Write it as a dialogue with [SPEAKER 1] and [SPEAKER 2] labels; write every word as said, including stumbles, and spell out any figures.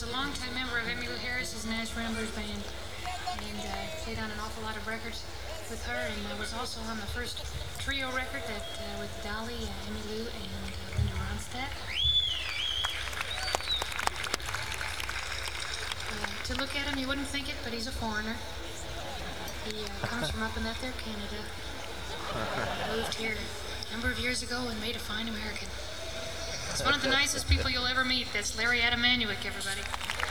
[SPEAKER 1] a longtime member of Emmylou Harris's Nash Ramblers band, and uh, played on an awful lot of records with her, and I was also on the first trio record that uh, with Dolly, uh, Emmylou, and uh, Linda Ronstadt. Uh, to look at him, you wouldn't think it, but he's a foreigner. He uh, comes from up in that there Canada. Moved here a number of years ago and made a fine American. It's one of the nicest people you'll ever meet. That's Larry Adamanuik, everybody.